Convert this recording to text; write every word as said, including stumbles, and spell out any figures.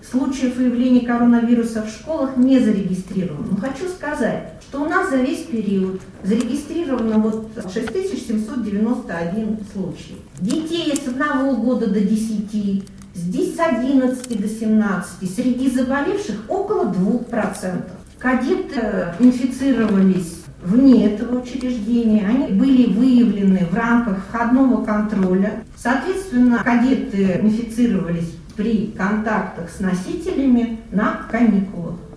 случаев выявления коронавируса в школах не зарегистрировано. Но хочу сказать, что у нас за весь период зарегистрировано вот шесть тысяч семьсот девяносто один случай. Детей с одного года до десяти, с одиннадцати до семнадцати, среди заболевших около двух процентов. Кадеты инфицировались вне этого учреждения, они были выявлены в рамках входного контроля. Соответственно, кадеты инфицировались при контактах с носителями на каникулах.